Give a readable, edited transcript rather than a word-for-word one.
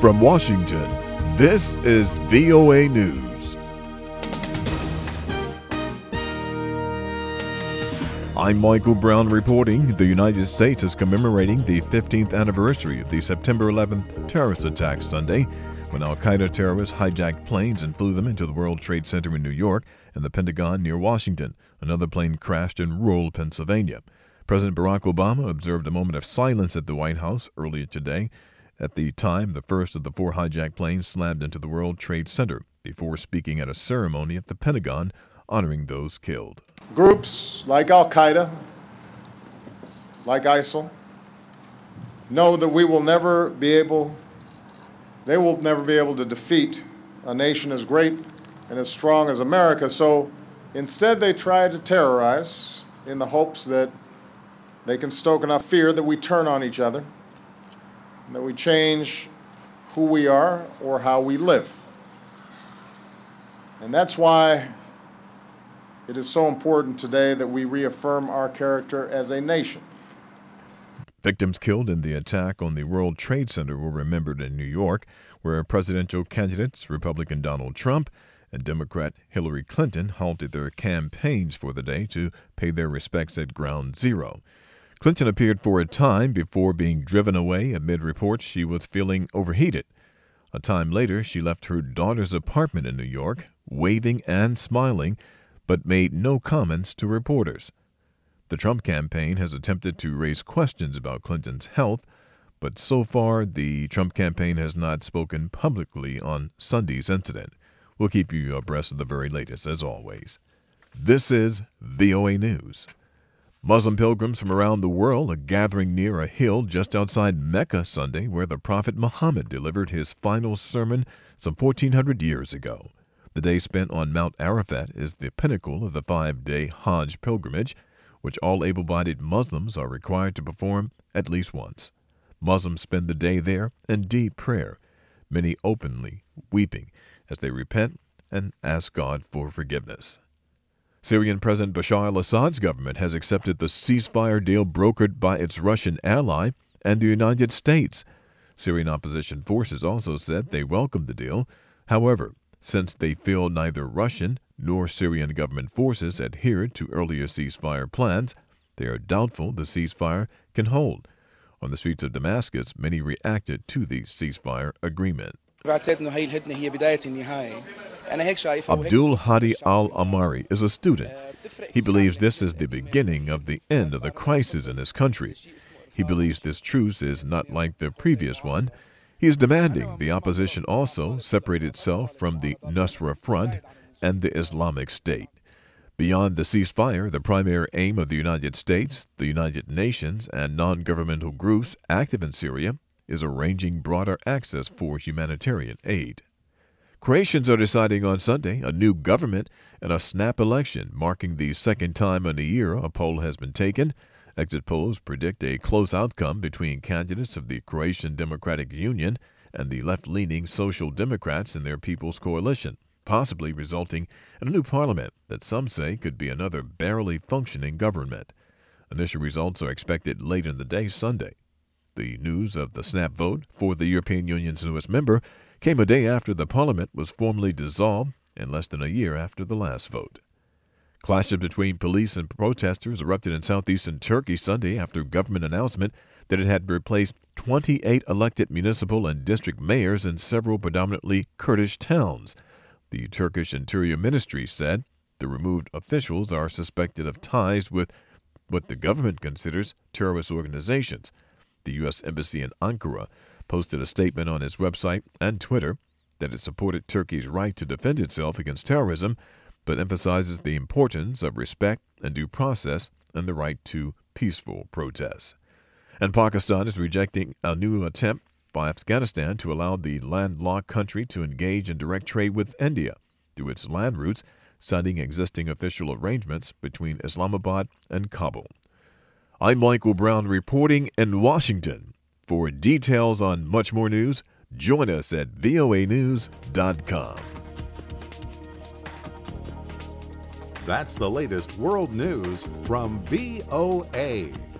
From Washington, this is VOA News. I'm Michael Brown reporting. The United States is commemorating the 15th anniversary of the September 11th terrorist attack Sunday, when al-Qaeda terrorists hijacked planes and flew them into the World Trade Center in New York and the Pentagon near Washington. Another plane crashed in rural Pennsylvania. President Barack Obama observed a moment of silence at the White House earlier today. At the time, the first of the four hijacked planes slammed into the World Trade Center before speaking at a ceremony at the Pentagon honoring those killed. Groups like al-Qaeda, like ISIL, know that they will never be able to defeat a nation as great and as strong as America. So instead they try to terrorize in the hopes that they can stoke enough fear that we turn on each other, that we change who we are or how we live. And that's why it is so important today that we reaffirm our character as a nation. Victims killed in the attack on the World Trade Center were remembered in New York, where presidential candidates Republican Donald Trump and Democrat Hillary Clinton halted their campaigns for the day to pay their respects at Ground Zero. Clinton appeared for a time before being driven away amid reports she was feeling overheated. A time later, she left her daughter's apartment in New York, waving and smiling, but made no comments to reporters. The Trump campaign has attempted to raise questions about Clinton's health, but so far the Trump campaign has not spoken publicly on Sunday's incident. We'll keep you abreast of the very latest, as always. This is VOA News. Muslim pilgrims from around the world are gathering near a hill just outside Mecca Sunday, where the Prophet Muhammad delivered his final sermon some 1,400 years ago. The day spent on Mount Arafat is the pinnacle of the 5-day Hajj pilgrimage, which all able-bodied Muslims are required to perform at least once. Muslims spend the day there in deep prayer, many openly weeping as they repent and ask God for forgiveness. Syrian President Bashar al-Assad's government has accepted the ceasefire deal brokered by its Russian ally and the United States. Syrian opposition forces also said they welcomed the deal. However, since they feel neither Russian nor Syrian government forces adhered to earlier ceasefire plans, they are doubtful the ceasefire can hold. On the streets of Damascus, many reacted to the ceasefire agreement. Abdul Hadi al-Amari is a student. He believes this is the beginning of the end of the crisis in his country. He believes this truce is not like the previous one. He is demanding the opposition also separate itself from the Nusra Front and the Islamic State. Beyond the ceasefire, the primary aim of the United States, the United Nations, and non-governmental groups active in Syria is arranging broader access for humanitarian aid. Croatians are deciding on Sunday a new government in a snap election, marking the second time in a year a poll has been taken. Exit polls predict a close outcome between candidates of the Croatian Democratic Union and the left-leaning Social Democrats in their People's Coalition, possibly resulting in a new parliament that some say could be another barely functioning government. Initial results are expected late in the day Sunday. The news of the snap vote for the European Union's newest member came a day after the parliament was formally dissolved and less than a year after the last vote. Clashes between police and protesters erupted in southeastern Turkey Sunday after government announcement that it had replaced 28 elected municipal and district mayors in several predominantly Kurdish towns. The Turkish Interior Ministry said the removed officials are suspected of ties with what the government considers terrorist organizations. The U.S. Embassy in Ankara posted a statement on its website and Twitter that it supported Turkey's right to defend itself against terrorism, but emphasizes the importance of respect and due process and the right to peaceful protests. And Pakistan is rejecting a new attempt by Afghanistan to allow the landlocked country to engage in direct trade with India through its land routes, citing existing official arrangements between Islamabad and Kabul. I'm Michael Brown reporting in Washington. For details on much more news, join us at voanews.com. That's the latest world news from VOA.